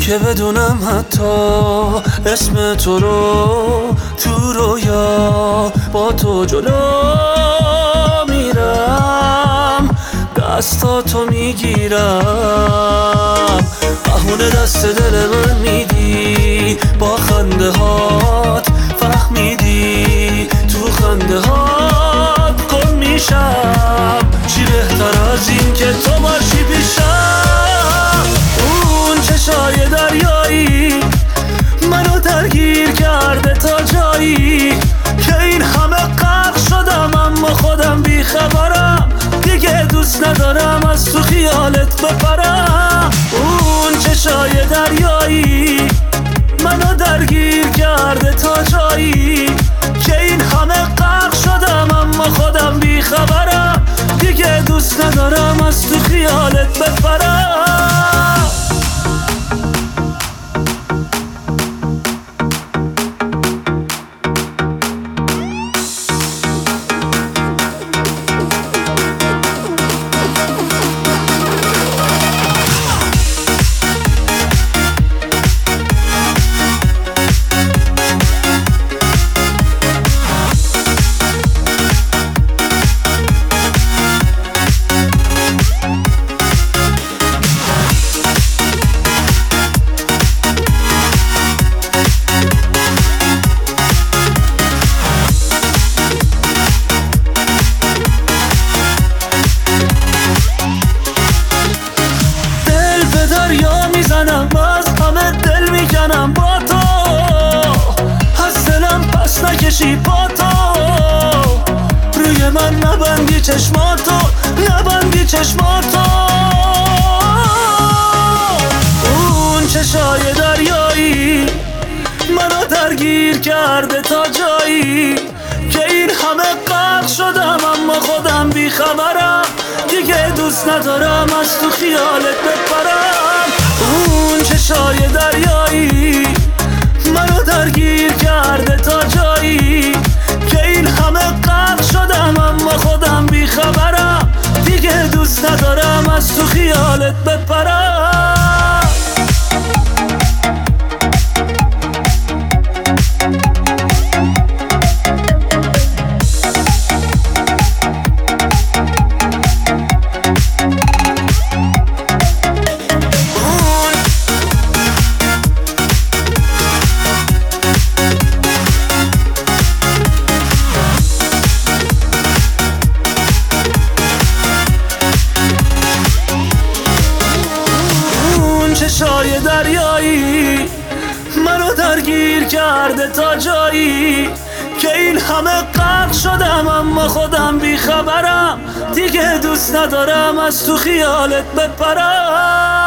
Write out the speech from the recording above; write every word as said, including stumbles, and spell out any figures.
که بدونم حتی اسم تو رو تو رویا با تو جلو میرم، دستاتو میگیرم، بهونه دست دل من میدی، با خنده هات فهمیدی، تو خنده هات گم میشم. چی بهتر از این که تو باشی پیشم؟ اون چشای دریایی منو درگیر کرده تا جایی که این همه غرق شدم، اما خودم بیخبرم، دیگه دوست ندارم از تو خیالت بپرم. اون چشای دریایی منو درگیر کرده تا جایی که این همه غرق شدم، اما خودم بیخبرم، دیگه دوست ندارم از تو خیالت بپرم. باز همه دل میکنم با تو، از دلم پس نکشی با تو، روی من نبندی چشماتو، نبندی چشماتو. اون چشای دریایی منو درگیر کرده تا جایی که این همه غرق شدم، اما خودم بیخبرم، دیگه دوست ندارم از تو خیالت بپرم. اون چشای دریایی منو درگیر کرده تا جایی که این همه غرق شدم، اما خودم بیخبرم، دیگه دوست ندارم از تو خیالت بپرم. چشای دریایی منو درگیر کرده تا جایی که این همه غرق شدم، اما خودم بیخبرم، دیگه دوست ندارم از تو خیالت بپرم.